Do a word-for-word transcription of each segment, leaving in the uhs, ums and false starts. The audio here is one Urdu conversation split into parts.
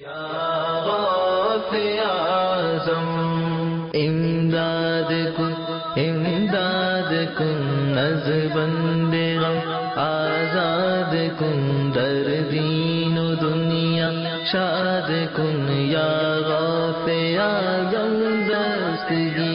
یا غوث اعظم امداد کن امداد کن از بندے غم آزاد کن در دین و دنیا شاد کن یا غوث اعظم دستگیر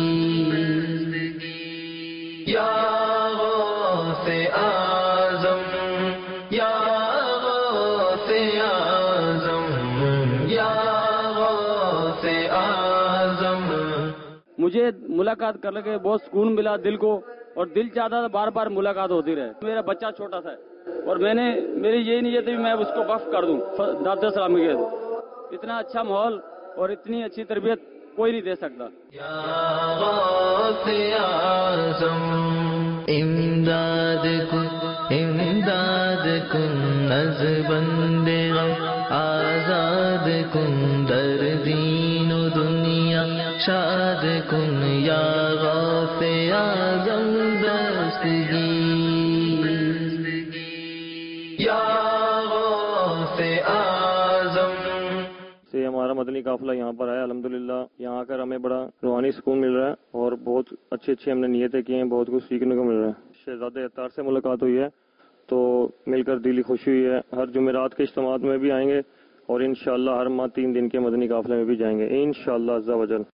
یا غوث اعظم یا غوث اعظم یا غوث اعظم. مجھے ملاقات کرنے کے بہت سکون ملا دل کو، اور دل چاہتا تھا بار بار ملاقات ہوتی رہے. میرا بچہ چھوٹا تھا اور میں نے میری یہی نیت ہے کہ میں اس کو وقف کر دوں دعوت اسلامی کے. اتنا اچھا ماحول اور اتنی اچھی تربیت کوئی نہیں دے سکتا. یا غوث اعظم امداد کن امداد کن از بندے غم آزاد کن در دین و دنیا شاد کن یا غوث اعظم دستگیر یا غوث اعظم. سے ہمارا مدنی قافلہ یہاں پر آیا. الحمدللہ یہاں آ کر ہمیں بڑا روحانی سکون مل رہا ہے اور بہت اچھی اچھی ہم نے نیتیں کی ہیں، بہت کچھ سیکھنے کو مل رہا ہے. شہزادہ اطہار سے ملاقات ہوئی ہے تو مل کر دلی خوشی ہوئی ہے. ہر جمعرات کے اجتماعات میں بھی آئیں گے اور انشاءاللہ ہر ماہ تین دن کے مدنی قافلے میں بھی جائیں گے انشاءاللہ عز و جل.